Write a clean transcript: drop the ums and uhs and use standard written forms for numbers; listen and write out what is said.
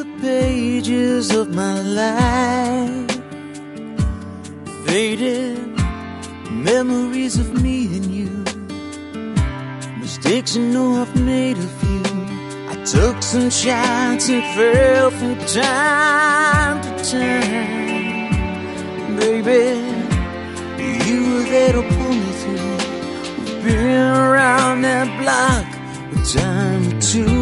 the pages of my life. Faded memories of me and you, mistakes you know I've made of you. I took some shots and fell from time to time. Baby, you were there to pull me through. We've been around that block a time or two.